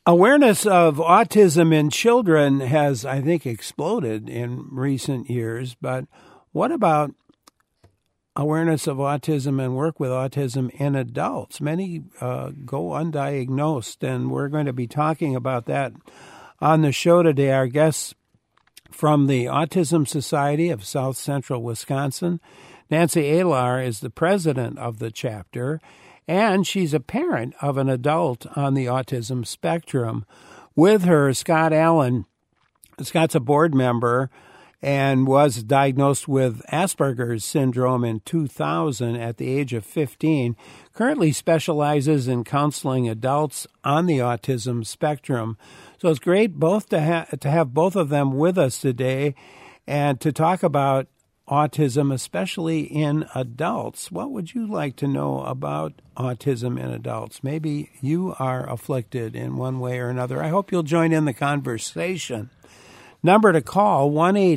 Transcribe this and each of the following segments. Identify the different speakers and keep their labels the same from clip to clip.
Speaker 1: Awareness of autism in children has, I think, exploded in recent years. But what about awareness of autism and work with autism in adults? Many go undiagnosed, and we're going to be talking about that on the show today. Our guests from the Autism Society of South Central Wisconsin, Nancy Alar is the president of the chapter, and she's a parent of an adult on the autism spectrum. With her, Scott Allen. Scott's a board member and was diagnosed with Asperger's syndrome in 2000 at the age of 15, currently specializes in counseling adults on the autism spectrum. So it's great to have both of them with us today and to talk about autism, especially in adults. What would you like to know about autism in adults? Maybe you are afflicted in one way or another. I hope you'll join in the conversation. Number to call,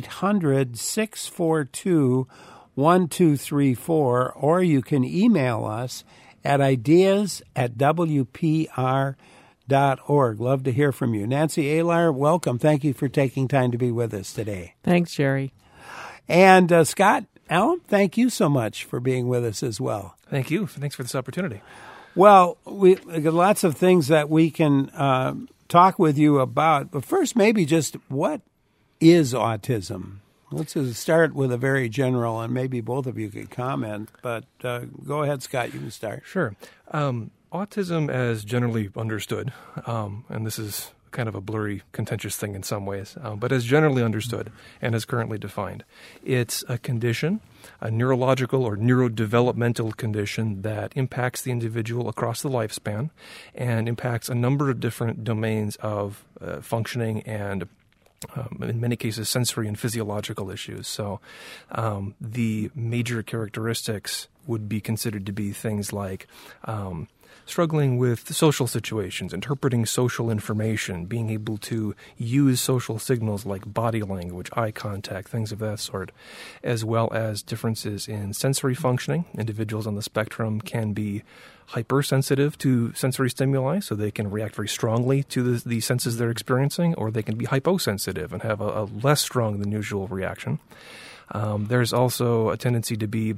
Speaker 1: 1-800-642-1234, or you can email us at ideas@wpr.org. Love to hear from you. Nancy Alar, welcome. Thank you for taking time to be with us today.
Speaker 2: Thanks, Jerry.
Speaker 1: And Scott Allen, thank you so much for being with us as well.
Speaker 3: Thank you. Thanks for this opportunity.
Speaker 1: Well, we got lots of things that we can talk with you about. But first, maybe just what is autism? Let's start with a very general, and maybe both of you could comment. But go ahead, Scott, you can start.
Speaker 3: Sure. Autism as generally understood, and this is kind of a blurry, contentious thing in some ways, but as generally understood and as currently defined, it's a condition, a neurological or neurodevelopmental condition that impacts the individual across the lifespan and impacts a number of different domains of functioning and in many cases, sensory and physiological issues. So the major characteristics would be considered to be things like struggling with social situations, interpreting social information, being able to use social signals like body language, eye contact, things of that sort, as well as differences in sensory functioning. Individuals on the spectrum can be hypersensitive to sensory stimuli, so they can react very strongly to the senses they're experiencing, or they can be hyposensitive and have a less strong than usual reaction. There's also a tendency to be,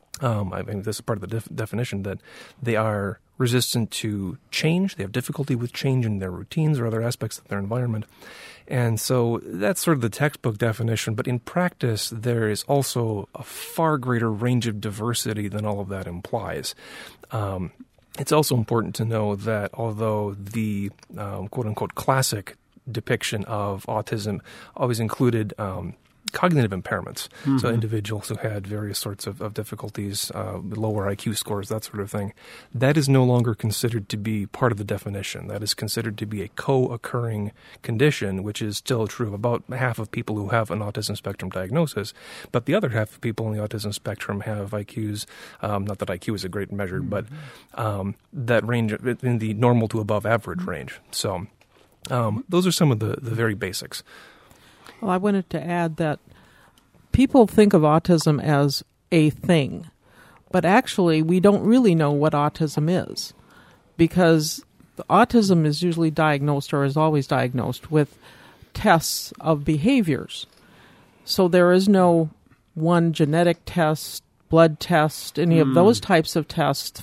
Speaker 3: I mean, this is part of the definition, that they are resistant to change. They have difficulty with change in their routines or other aspects of their environment. And so that's sort of the textbook definition. But in practice, there is also a far greater range of diversity than all of that implies. It's also important to know that although the quote-unquote classic depiction of autism always included cognitive impairments, so individuals who had various sorts of difficulties, lower IQ scores, that sort of thing, that is no longer considered to be part of the definition. That is considered to be a co-occurring condition, which is still true of about half of people who have an autism spectrum diagnosis, but the other half of people on the autism spectrum have IQs, not that IQ is a great measure, but that range in the normal to above average range. So those are some of the very basics.
Speaker 2: Well, I wanted to add that people think of autism as a thing, but actually we don't really know what autism is, because autism is usually diagnosed, or is always diagnosed, with tests of behaviors. So there is no one genetic test, blood test, any of those types of tests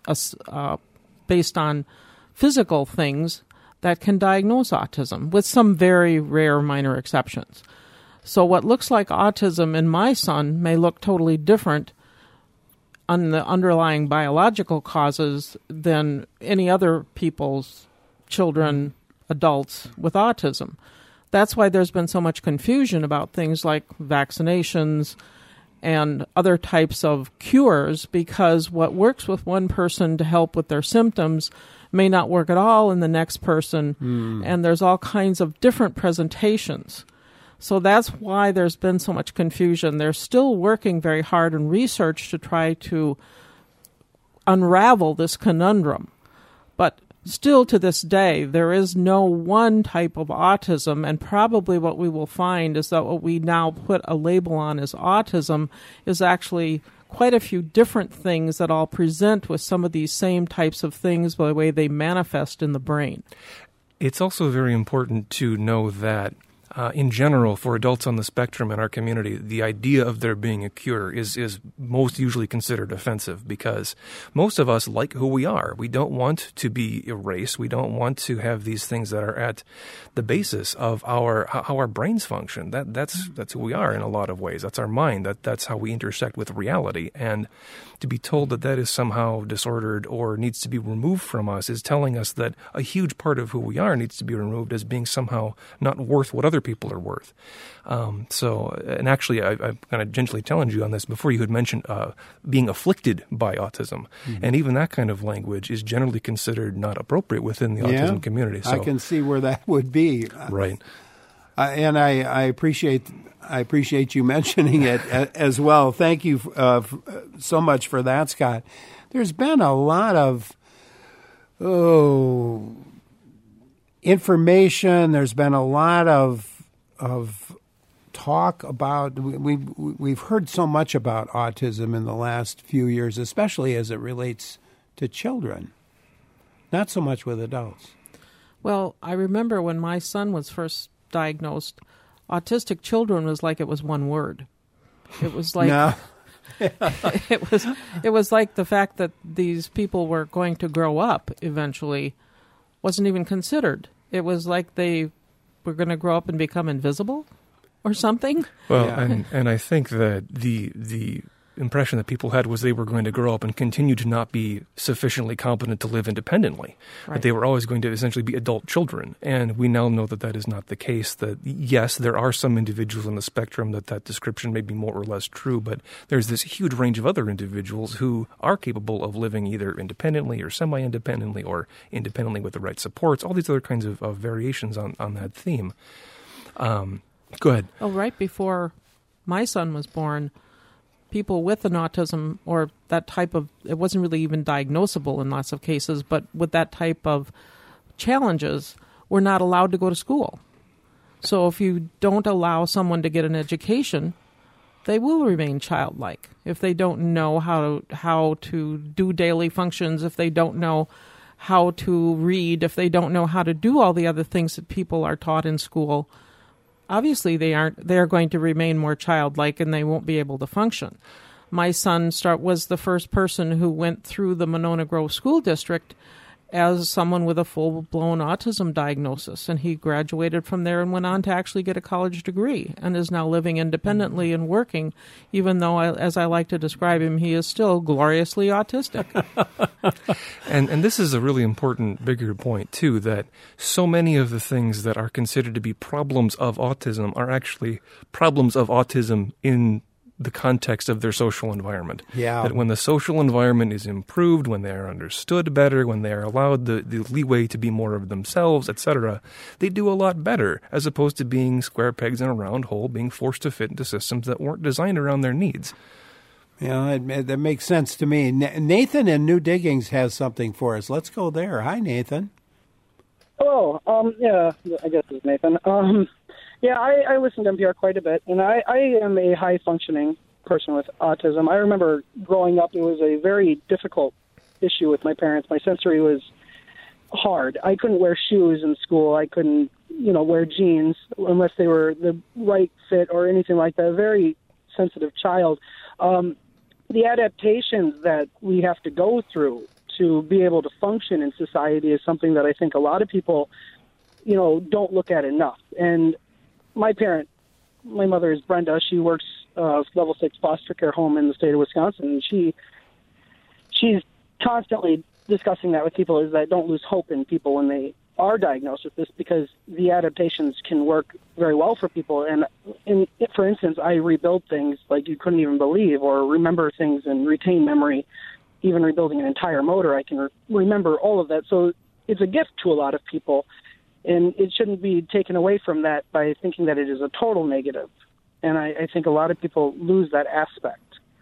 Speaker 2: based on physical things that can diagnose autism, with some very rare minor exceptions. So what looks like autism in my son may look totally different on the underlying biological causes than any other people's children, adults with autism. That's why there's been so much confusion about things like vaccinations and other types of cures, because what works with one person to help with their symptoms may not work at all in the next person, and there's all kinds of different presentations. So that's why there's been so much confusion. They're still working very hard in research to try to unravel this conundrum. But still to this day, there is no one type of autism, and probably what we will find is that what we now put a label on as autism is actually quite a few different things that all present with some of these same types of things by the way they manifest in the brain.
Speaker 3: It's also very important to know that in general, for adults on the spectrum in our community, the idea of there being a cure is most usually considered offensive because most of us like who we are. We don't want to be erased. We don't want to have these things that are at the basis of how our brains function. That's who we are in a lot of ways. That's our mind. That's how we intersect with reality. And to be told that is somehow disordered or needs to be removed from us is telling us that a huge part of who we are needs to be removed as being somehow not worth what other people are worth. And actually, I'm kind of gently challenge you on this. Before you had mentioned being afflicted by autism, and even that kind of language is generally considered not appropriate within the autism community. So,
Speaker 1: I can see where that would be.
Speaker 3: Right.
Speaker 1: And I appreciate you mentioning it as well. Thank you so much for that, Scott. There's been a lot of information. There's been a lot of talk about. We've heard so much about autism in the last few years, especially as it relates to children. Not so much with adults.
Speaker 2: Well, I remember when my son was first diagnosed, autistic children was like it was one word. It was like
Speaker 1: No.
Speaker 2: it was like the fact that these people were going to grow up eventually wasn't even considered. It was like they were going to grow up and become invisible or something.
Speaker 3: Well,
Speaker 1: Yeah.
Speaker 3: and I think that the impression that people had was they were going to grow up and continue to not be sufficiently competent to live independently.
Speaker 2: Right.
Speaker 3: That they were always going to essentially be adult children. And we now know that that is not the case. That, yes, there are some individuals on the spectrum that description may be more or less true, but there's this huge range of other individuals who are capable of living either independently or semi-independently or independently with the right supports, all these other kinds of variations on that theme. Go ahead.
Speaker 2: Oh, right before my son was born, people with an autism or that type of, it wasn't really even diagnosable in lots of cases, but with that type of challenges, were not allowed to go to school. So if you don't allow someone to get an education, they will remain childlike. If they don't know how to do daily functions, if they don't know how to read, if they don't know how to do all the other things that people are taught in school, obviously they're going to remain more childlike and they won't be able to function. My son was the first person who went through the Monona Grove School District as someone with a full-blown autism diagnosis, and he graduated from there and went on to actually get a college degree and is now living independently and working, even though, as I like to describe him, he is still gloriously autistic.
Speaker 3: And this is a really important, bigger point, too, that so many of the things that are considered to be problems of autism are actually problems of autism in the context of their social environment.
Speaker 1: Yeah.
Speaker 3: That when the social environment is improved, when they are understood better, when they are allowed the leeway to be more of themselves, etc., they do a lot better, as opposed to being square pegs in a round hole, being forced to fit into systems that weren't designed around their needs.
Speaker 1: Yeah, that makes sense to me. Nathan in New Diggings has something for us. Let's go there. Hi, Nathan.
Speaker 4: Hello. Yeah, I guess it's Nathan. Yeah, I listen to NPR quite a bit, and I am a high-functioning person with autism. I remember growing up, it was a very difficult issue with my parents. My sensory was hard. I couldn't wear shoes in school. I couldn't, wear jeans unless they were the right fit or anything like that. A very sensitive child. The adaptations that we have to go through to be able to function in society is something that I think a lot of people, don't look at enough. And my mother is Brenda. She works level 6 foster care home in the state of Wisconsin. And she's constantly discussing that with people, is that don't lose hope in people when they are diagnosed with this, because the adaptations can work very well for people. And for instance, I rebuild things like you couldn't even believe, or remember things and retain memory. Even rebuilding an entire motor, I can remember all of that. So it's a gift to a lot of people. And it shouldn't be taken away from that by thinking that it is a total negative. And I think a lot of people lose that aspect.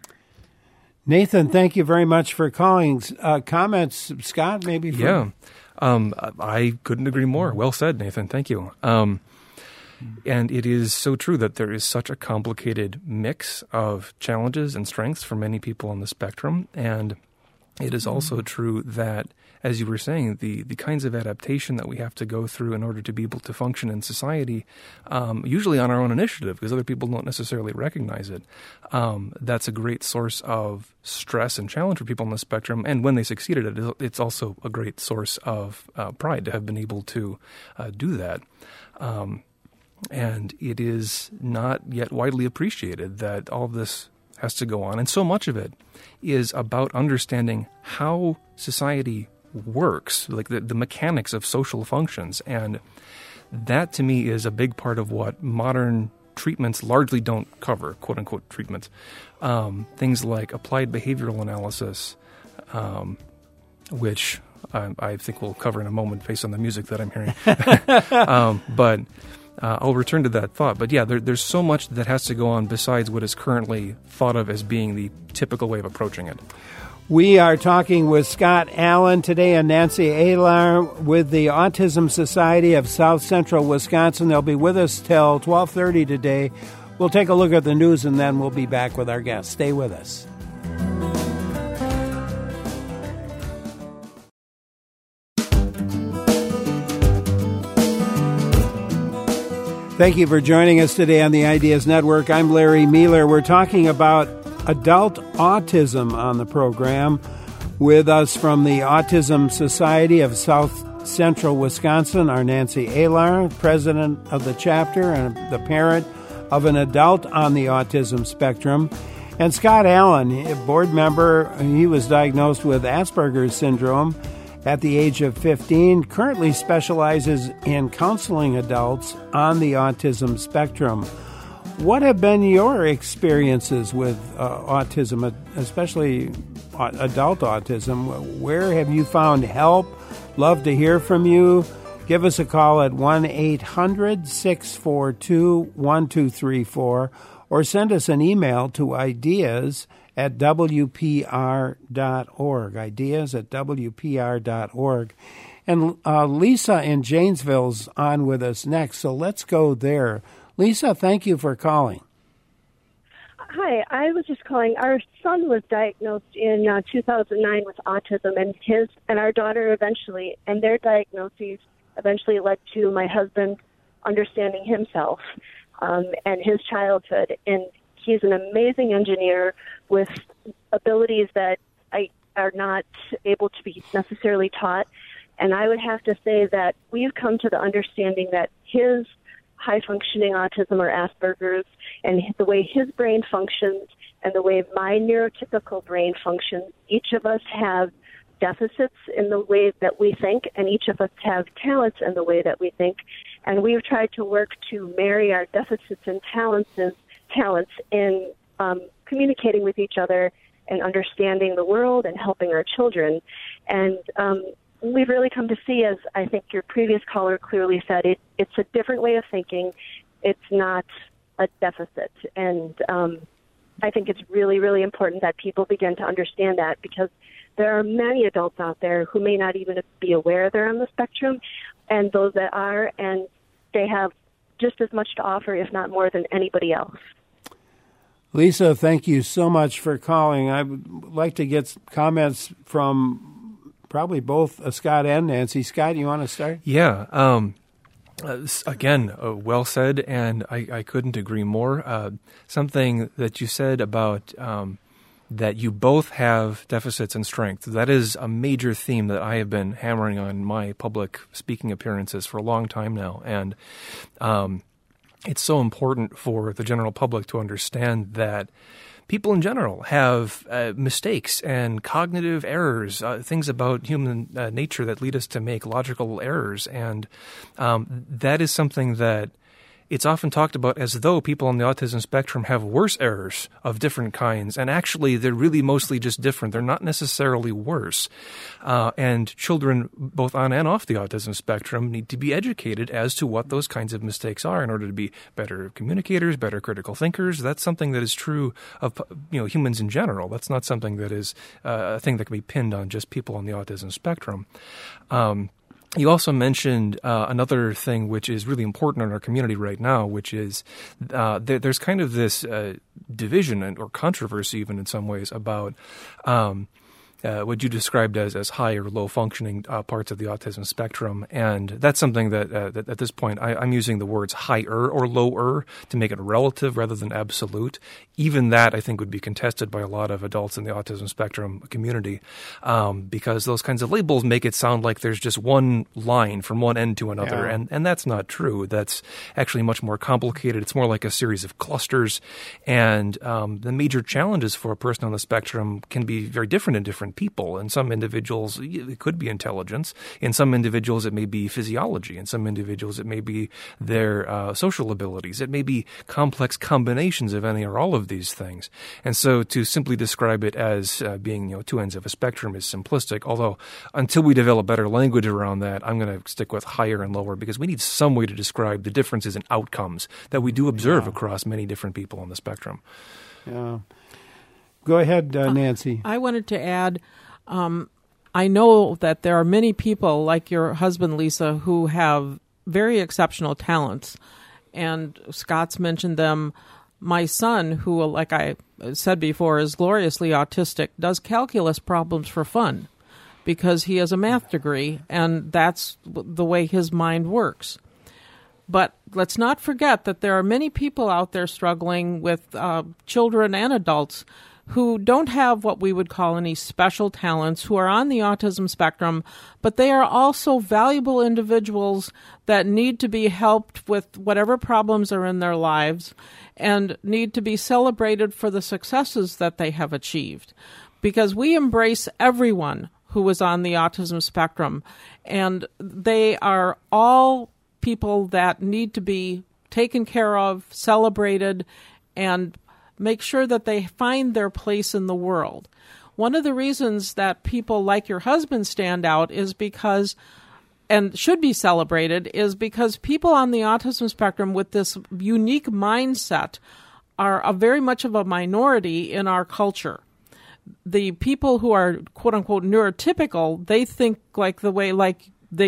Speaker 1: Nathan, thank you very much for calling. Comments, Scott, maybe?
Speaker 3: Yeah. I couldn't agree more. Well said, Nathan. Thank you. And it is so true that there is such a complicated mix of challenges and strengths for many people on the spectrum. And it is also true that as you were saying, the kinds of adaptation that we have to go through in order to be able to function in society, usually on our own initiative, because other people don't necessarily recognize it. That's a great source of stress and challenge for people on the spectrum. And when they succeed at it, it's also a great source of pride to have been able to do that. And it is not yet widely appreciated that all of this has to go on. And so much of it is about understanding how society works, like the mechanics of social functions. And that, to me, is a big part of what modern treatments largely don't cover, quote-unquote treatments. Things like applied behavioral analysis, which I think we'll cover in a moment based on the music that I'm hearing. But I'll return to that thought. But yeah, there's so much that has to go on besides what is currently thought of as being the typical way of approaching it.
Speaker 1: We are talking with Scott Allen today and Nancy Alar with the Autism Society of South Central Wisconsin. They'll be with us till 12:30 today. We'll take a look at the news and then we'll be back with our guests. Stay with us. Thank you for joining us today on the Ideas Network. I'm Larry Mealer. We're talking about adult autism on the program. With us from the Autism Society of South Central Wisconsin are Nancy Alar, president of the chapter and the parent of an adult on the autism spectrum, and Scott Allen, a board member. He was diagnosed with Asperger's syndrome at the age of 15, currently specializes in counseling adults on the autism spectrum. What have been your experiences with autism, especially adult autism? Where have you found help? Love to hear from you. Give us a call at 1-800-642-1234 or send us an email to ideas@wpr.org, ideas@wpr.org. And Lisa in Janesville's on with us next, so let's go there. Lisa, thank you for calling.
Speaker 5: Hi, I was just calling. Our son was diagnosed in 2009 with autism, and our daughter eventually, and their diagnoses eventually led to my husband understanding himself and his childhood. And he's an amazing engineer with abilities that are not able to be necessarily taught. And I would have to say that we've come to the understanding that his high-functioning autism or Asperger's and the way his brain functions and the way my neurotypical brain functions, each of us have deficits in the way that we think, and each of us have talents in the way that we think. And we've tried to work to marry our deficits and talents in communicating with each other and understanding the world and helping our children. And we've really come to see, as I think your previous caller clearly said, it's a different way of thinking. It's not a deficit. And I think it's really, really important that people begin to understand that, because there are many adults out there who may not even be aware they're on the spectrum, and those that are, and they have just as much to offer, if not more, than anybody else.
Speaker 1: Lisa, thank you so much for calling. I would like to get comments from probably both Scott and Nancy. Scott, you want to start?
Speaker 3: Yeah. Again, well said, and I couldn't agree more. Something that you said about that you both have deficits in strength. That is a major theme that I have been hammering on in my public speaking appearances for a long time now. And it's so important for the general public to understand that people in general have mistakes and cognitive errors, things about human nature that lead us to make logical errors. And that is something that it's often talked about as though people on the autism spectrum have worse errors of different kinds. And actually, they're really mostly just different. They're not necessarily worse. And children, both on and off the autism spectrum, need to be educated as to what those kinds of mistakes are in order to be better communicators, better critical thinkers. That's something that is true of humans in general. That's not something that is a thing that can be pinned on just people on the autism spectrum. You also mentioned another thing which is really important in our community right now, which is there's kind of this division or controversy even in some ways about what you described as high or low functioning parts of the autism spectrum. And that's something that at this point I'm using the words higher or lower to make it relative rather than absolute. Even that, I think, would be contested by a lot of adults in the autism spectrum community, because those kinds of labels make it sound like there's just one line from one end to another.
Speaker 1: Yeah.
Speaker 3: And that's not true. That's actually much more complicated. It's more like a series of clusters. And the major challenges for a person on the spectrum can be very different in different people. In some individuals, it could be intelligence. In some individuals, it may be physiology. In some individuals, it may be their social abilities. It may be complex combinations of any or all of these things. And so to simply describe it as being two ends of a spectrum is simplistic, although until we develop better language around that, I'm going to stick with higher and lower, because we need some way to describe the differences in outcomes that we do observe across many different people on the spectrum.
Speaker 1: Yeah. Go ahead, Nancy.
Speaker 2: I wanted to add, I know that there are many people like your husband, Lisa, who have very exceptional talents. And Scott's mentioned them. My son, who, like I said before, is gloriously autistic, does calculus problems for fun because he has a math degree, and that's the way his mind works. But let's not forget that there are many people out there struggling with children and adults who don't have what we would call any special talents, who are on the autism spectrum, but they are also valuable individuals that need to be helped with whatever problems are in their lives and need to be celebrated for the successes that they have achieved. Because we embrace everyone who is on the autism spectrum, and they are all people that need to be taken care of, celebrated, and make sure that they find their place in the world. One of the reasons that people like your husband stand out is because, and should be celebrated, is because people on the autism spectrum with this unique mindset are very much of a minority in our culture. The people who are quote unquote neurotypical, they think like the way like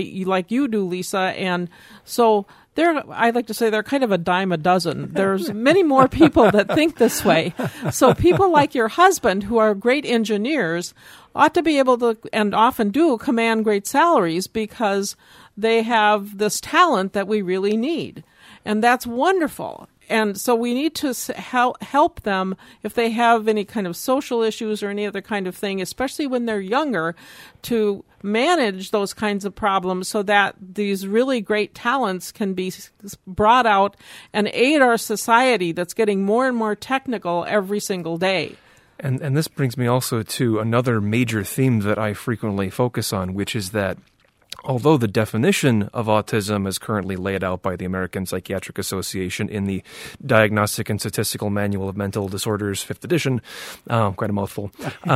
Speaker 2: you do, Lisa, and so I like to say they're kind of a dime a dozen. There's many more people that think this way. So people like your husband, who are great engineers, ought to be able to, and often do, command great salaries because they have this talent that we really need. And that's wonderful. And so we need to help them if they have any kind of social issues or any other kind of thing, especially when they're younger, to manage those kinds of problems so that these really great talents can be brought out and aid our society that's getting more and more technical every single day.
Speaker 3: And this brings me also to another major theme that I frequently focus on, which is that although the definition of autism is currently laid out by the American Psychiatric Association in the Diagnostic and Statistical Manual of Mental Disorders, 5th edition, quite a mouthful,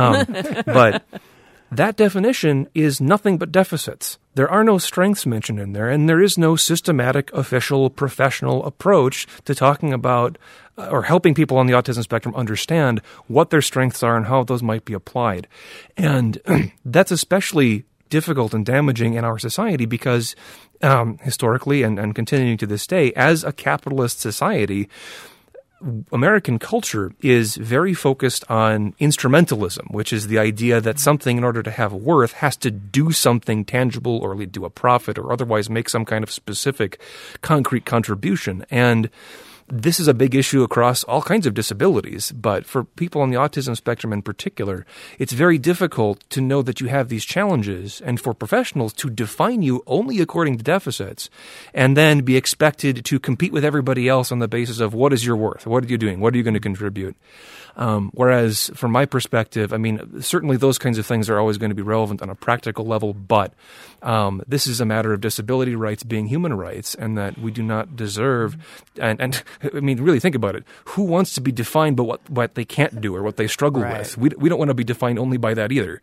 Speaker 3: but that definition is nothing but deficits. There are no strengths mentioned in there, and there is no systematic, official, professional approach to talking about or helping people on the autism spectrum understand what their strengths are and how those might be applied. And that's especially difficult and damaging in our society because historically and continuing to this day, as a capitalist society, American culture is very focused on instrumentalism, which is the idea that something, in order to have worth, has to do something tangible or lead to a profit or otherwise make some kind of specific, concrete contribution. And this is a big issue across all kinds of disabilities, but for people on the autism spectrum in particular, it's very difficult to know that you have these challenges and for professionals to define you only according to deficits and then be expected to compete with everybody else on the basis of what is your worth, what are you doing, what are you going to contribute. Whereas from my perspective, I mean, certainly those kinds of things are always going to be relevant on a practical level, but this is a matter of disability rights being human rights, and that we do not deserve, and I mean, really think about it. Who wants to be defined by what they can't do or what they struggle with? We don't want to be defined only by that either.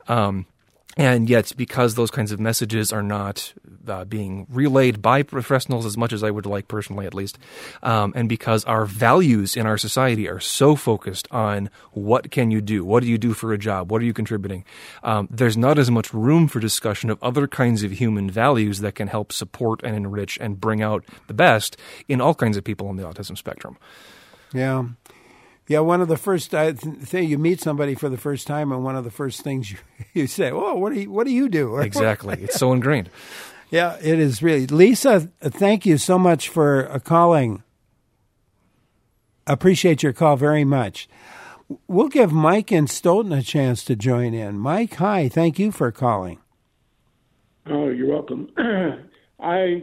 Speaker 3: And yet, because those kinds of messages are not being relayed by professionals as much as I would like personally, at least, and because our values in our society are so focused on what can you do, what do you do for a job, what are you contributing, there's not as much room for discussion of other kinds of human values that can help support and enrich and bring out the best in all kinds of people on the autism spectrum.
Speaker 1: Yeah. Yeah, one of the first thing you meet somebody for the first time, and one of the first things you say, "Oh, what do you do?"
Speaker 3: Exactly, it's so ingrained.
Speaker 1: Yeah, it is really. Lisa, thank you so much for calling. Appreciate your call very much. We'll give Mike in Stoughton a chance to join in. Mike, hi. Thank you for calling.
Speaker 6: Oh, you're welcome. I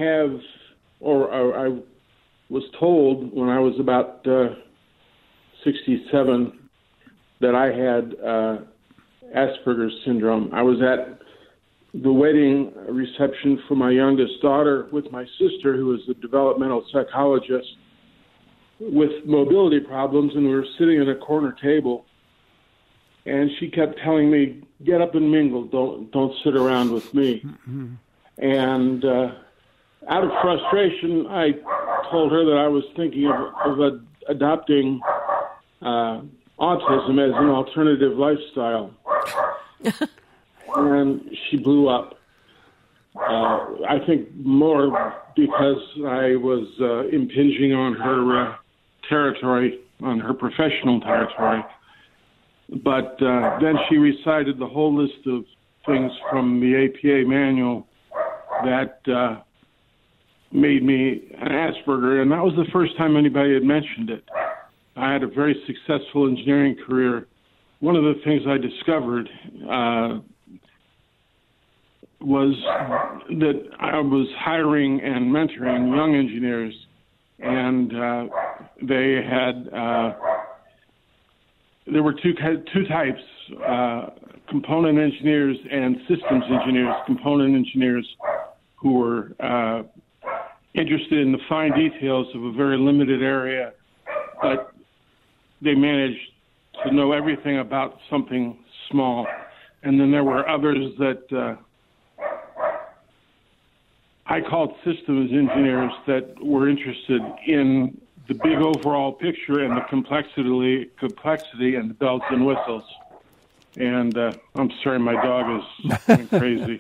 Speaker 6: was told when I was about 67 that I had Asperger's syndrome. I was at the wedding reception for my youngest daughter with my sister, who is a developmental psychologist with mobility problems, and we were sitting at a corner table, and she kept telling me, "Get up and mingle. Don't sit around with me." Mm-hmm. And out of frustration, I told her that I was thinking of adopting autism as an alternative lifestyle. And she blew up. I think more because I was impinging on her territory, on her professional territory. But then she recited the whole list of things from the APA manual that made me an Asperger, and that was the first time anybody had mentioned it. I had a very successful engineering career. One of the things I discovered was that I was hiring and mentoring young engineers, and they had there were two types, component engineers and systems engineers. Component engineers who were interested in the fine details of a very limited area, but they managed to know everything about something small. And then there were others that I called systems engineers that were interested in the big overall picture and the complexity and the bells and whistles. And I'm sorry, my dog is going crazy.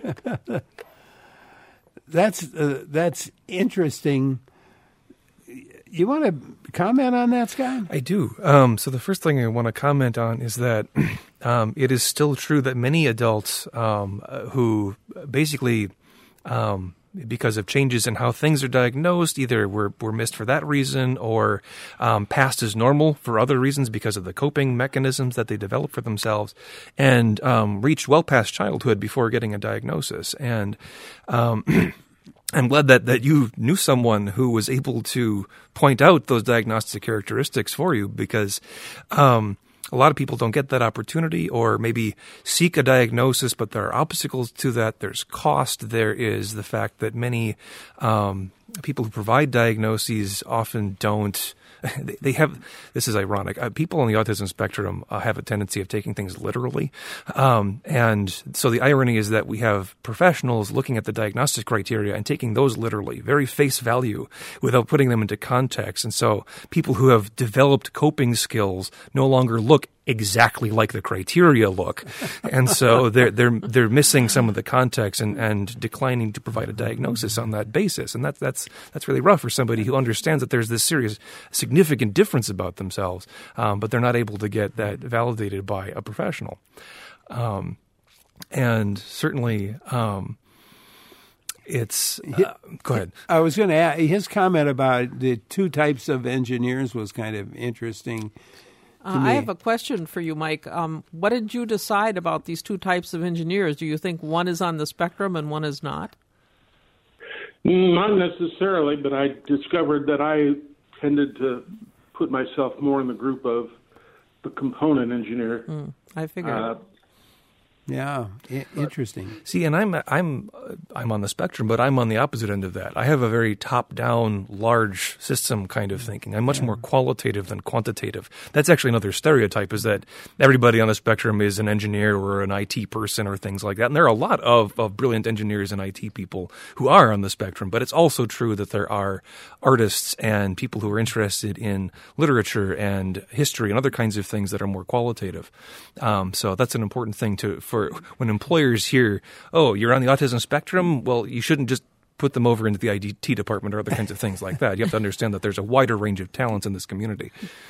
Speaker 1: That's interesting. You want to comment on that, Scott?
Speaker 3: I do. So the first thing I want to comment on is that it is still true that many adults who basically, because of changes in how things are diagnosed, either were missed for that reason or passed as normal for other reasons because of the coping mechanisms that they develop for themselves, and reached well past childhood before getting a diagnosis. And I'm glad that you knew someone who was able to point out those diagnostic characteristics for you, because a lot of people don't get that opportunity, or maybe seek a diagnosis, but there are obstacles to that. There's cost. There is the fact that many people who provide diagnoses often don't. They have, this is ironic, people on the autism spectrum have a tendency of taking things literally. And so the irony is that we have professionals looking at the diagnostic criteria and taking those literally, very face value, without putting them into context. And so people who have developed coping skills no longer look exactly like the criteria look. And so they're missing some of the context and declining to provide a diagnosis on that basis. And that's really rough for somebody who understands that there's this serious, significant difference about themselves, but they're not able to get that validated by a professional. And certainly, it's go ahead.
Speaker 1: I was going to add, his comment about the two types of engineers was kind of interesting.
Speaker 2: I have a question for you, Mike. What did you decide about these two types of engineers? Do you think one is on the spectrum and one is not?
Speaker 6: Not necessarily, but I discovered that I tended to put myself more in the group of the component engineer.
Speaker 2: I figured.
Speaker 1: Yeah, interesting.
Speaker 3: See, and I'm on the spectrum, but I'm on the opposite end of that. I have a very top-down, large system kind of thinking. I'm much more qualitative than quantitative. That's actually another stereotype, is that everybody on the spectrum is an engineer or an IT person or things like that. And there are a lot of brilliant engineers and IT people who are on the spectrum, but it's also true that there are artists and people who are interested in literature and history and other kinds of things that are more qualitative. So that's an important thing for when employers hear, "Oh, you're on the autism spectrum," well, you shouldn't just put them over into the IT department or other kinds of things like that. You have to understand that there's a wider range of talents in this community.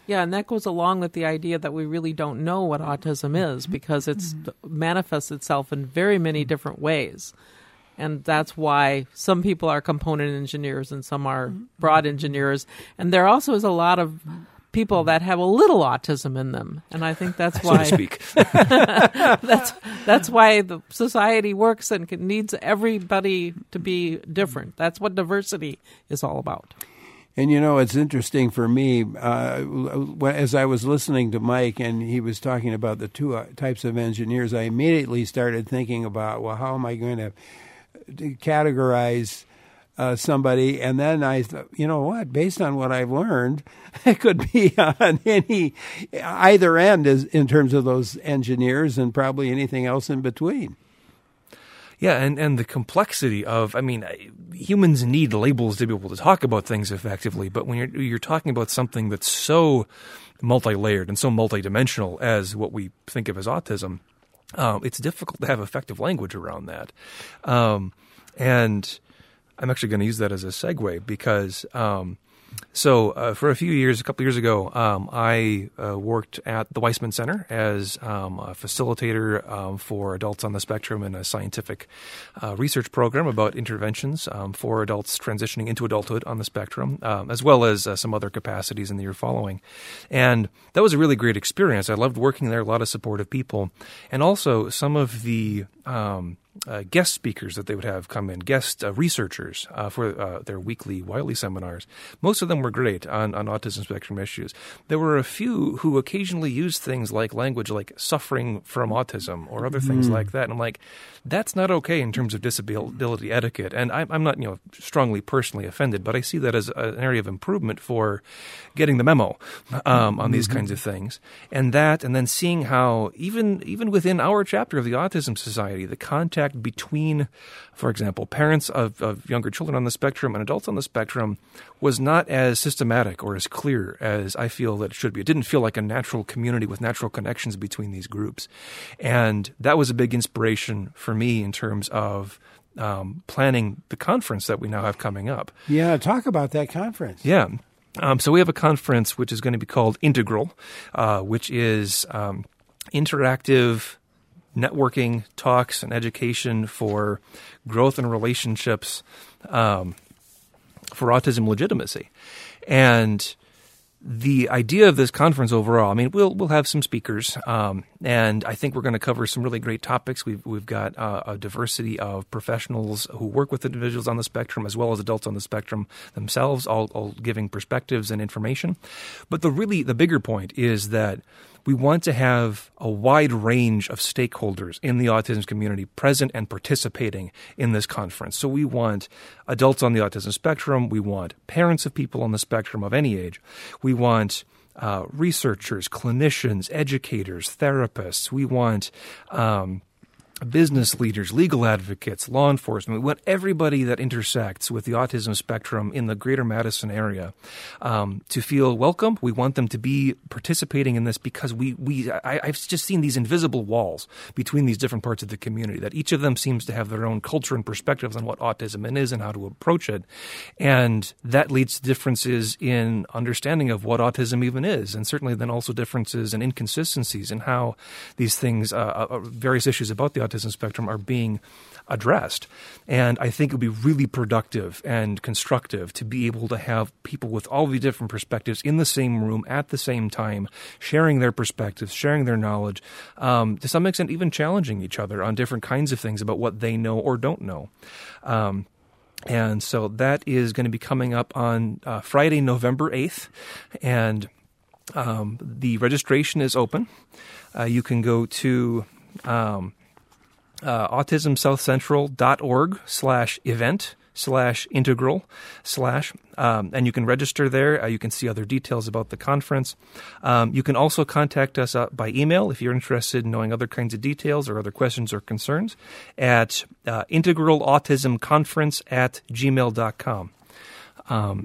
Speaker 2: Yeah, and that goes along with the idea that we really don't know what autism is because it manifests itself in very many different ways. And that's why some people are component engineers and some are broad engineers. And there also is a lot of people that have a little autism in them. And I think that's why
Speaker 3: so to speak.
Speaker 2: that's why the society works and needs everybody to be different. That's what diversity is all about.
Speaker 1: And, it's interesting for me, as I was listening to Mike and he was talking about the two types of engineers, I immediately started thinking about, well, how am I going to categorize somebody? And then I thought, you know what, based on what I've learned, it could be on either end in terms of those engineers and probably anything else in between.
Speaker 3: Yeah, and the complexity of, humans need labels to be able to talk about things effectively, but when you're talking about something that's so multi-layered and so multidimensional as what we think of as autism, it's difficult to have effective language around that. And I'm actually going to use that as a segue because for a couple years ago, I worked at the Weissman Center as a facilitator for adults on the spectrum in a scientific research program about interventions for adults transitioning into adulthood on the spectrum, as well as some other capacities in the year following. And that was a really great experience. I loved working there, a lot of supportive people. And also some of the guest speakers that they would have come in, guest researchers for their weekly Wiley seminars. Most of them were great on autism spectrum issues. There were a few who occasionally used things like language like suffering from autism or other things like that. And I'm like, that's not okay in terms of disability etiquette. And I'm not strongly personally offended, but I see that as an area of improvement for getting the memo on these kinds of things. And then seeing how even within our chapter of the Autism Society, the contact between, for example, parents of younger children on the spectrum and adults on the spectrum was not as systematic or as clear as I feel that it should be. It didn't feel like a natural community with natural connections between these groups. And that was a big inspiration for me in terms of planning the conference that we now have coming up.
Speaker 1: Yeah, talk about that conference.
Speaker 3: Yeah. So we have a conference which is going to be called Integral, which is interactive networking, talks, and education for growth and relationships for autism legitimacy. And the idea of this conference overall, we'll have some speakers, and I think we're going to cover some really great topics. We've got a diversity of professionals who work with individuals on the spectrum as well as adults on the spectrum themselves, all giving perspectives and information. But the bigger point is that we want to have a wide range of stakeholders in the autism community present and participating in this conference. So we want adults on the autism spectrum. We want parents of people on the spectrum of any age. We want researchers, clinicians, educators, therapists. We want business leaders, legal advocates, law enforcement. We want everybody that intersects with the autism spectrum in the greater Madison area to feel welcome. We want them to be participating in this because I've just seen these invisible walls between these different parts of the community, that each of them seems to have their own culture and perspectives on what autism is and how to approach it. And that leads to differences in understanding of what autism even is, and certainly then also differences and inconsistencies in how these things, various issues about the autism spectrum are being addressed. And I think it would be really productive and constructive to be able to have people with all the different perspectives in the same room at the same time, sharing their perspectives, sharing their knowledge, to some extent even challenging each other on different kinds of things about what they know or don't know. And so that is going to be coming up on Friday, November 8th. And the registration is open. You can go to autismsouthcentral.org/event/integral/ and you can register there. You can see other details about the conference. You can also contact us by email if you're interested in knowing other kinds of details or other questions or concerns at integralautismconference@gmail.com.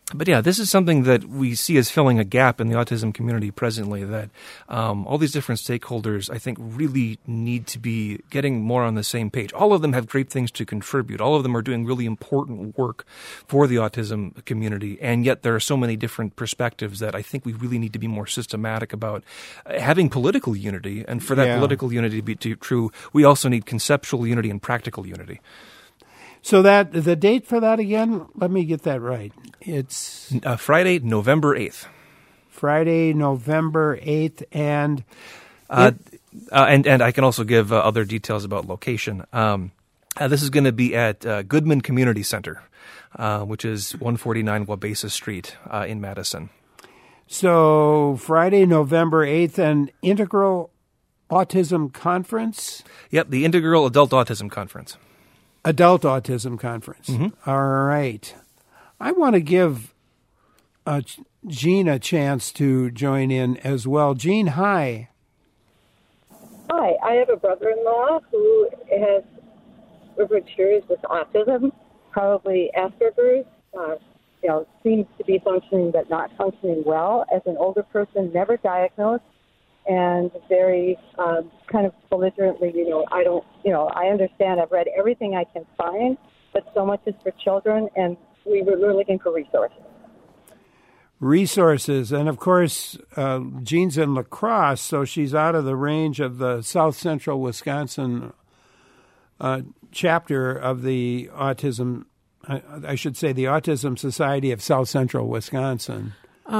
Speaker 3: But yeah, this is something that we see as filling a gap in the autism community presently, that all these different stakeholders, I think, really need to be getting more on the same page. All of them have great things to contribute. All of them are doing really important work for the autism community, and yet there are so many different perspectives that I think we really need to be more systematic about having political unity. And for that political unity to be true, we also need conceptual unity and practical unity.
Speaker 1: So that the date for that again, let me get that right. It's
Speaker 3: Friday, November 8th.
Speaker 1: Friday, November 8th, and
Speaker 3: and I can also give other details about location. This is going to be at Goodman Community Center, which is 149 Wabasa Street in Madison.
Speaker 1: So Friday, November 8th, an Integral Autism Conference?
Speaker 3: Yep, the Integral Adult Autism Conference.
Speaker 1: Adult Autism Conference.
Speaker 3: Mm-hmm.
Speaker 1: All right. I want to give Jean a chance to join in as well. Jean, hi.
Speaker 7: Hi. I have a brother-in-law who has Richter's with autism, probably Asperger's. Seems to be functioning but not functioning well. As an older person, never diagnosed, and very kind of belligerently, I understand. I've read everything I can find, but so much is for children, and we're looking for resources.
Speaker 1: Resources, and of course, Jean's in La Crosse, so she's out of the range of the South Central Wisconsin chapter of the Autism, I should say the Autism Society of South Central Wisconsin.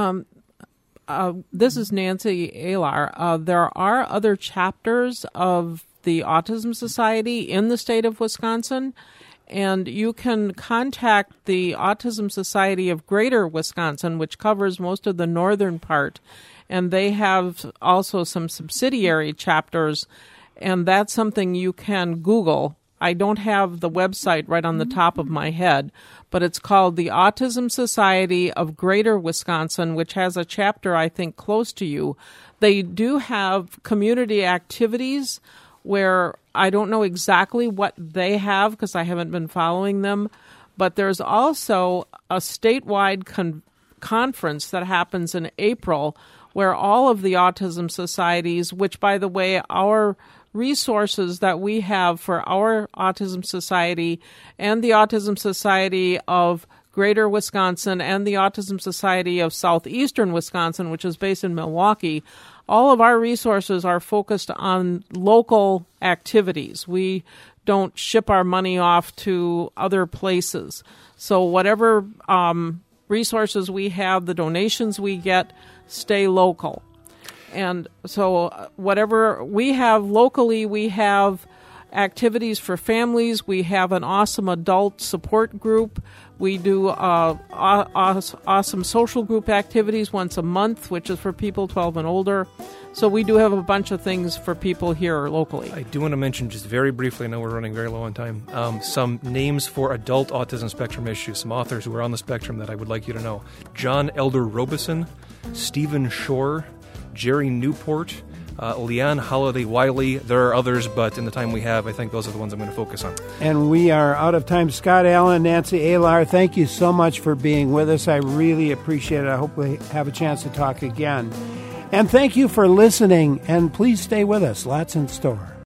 Speaker 2: This is Nancy Alar. There are other chapters of the Autism Society in the state of Wisconsin, and you can contact the Autism Society of Greater Wisconsin, which covers most of the northern part, and they have also some subsidiary chapters, and that's something you can Google. I don't have the website right on the top of my head, but it's called the Autism Society of Greater Wisconsin, which has a chapter, I think, close to you. They do have community activities where I don't know exactly what they have because I haven't been following them, but there's also a statewide conference that happens in April where all of the autism societies, which, by the way, our resources that we have for our Autism Society and the Autism Society of Greater Wisconsin and the Autism Society of Southeastern Wisconsin, which is based in Milwaukee, all of our resources are focused on local activities. We don't ship our money off to other places. So whatever resources we have, the donations we get, stay local. And so whatever we have locally, we have activities for families. We have an awesome adult support group. We do awesome social group activities once a month, which is for people 12 and older. So we do have a bunch of things for people here locally.
Speaker 3: I do want to mention just very briefly, I know we're running very low on time, some names for adult autism spectrum issues, some authors who are on the spectrum that I would like you to know. John Elder Robeson, Stephen Shore, Jerry Newport, Leanne Holiday Wiley. There are others, but in the time we have, I think those are the ones I'm going to focus on.
Speaker 1: And we are out of time. Scott Allen, Nancy Alar, thank you so much for being with us. I really appreciate it. I hope we have a chance to talk again. And thank you for listening, and please stay with us. Lots in store.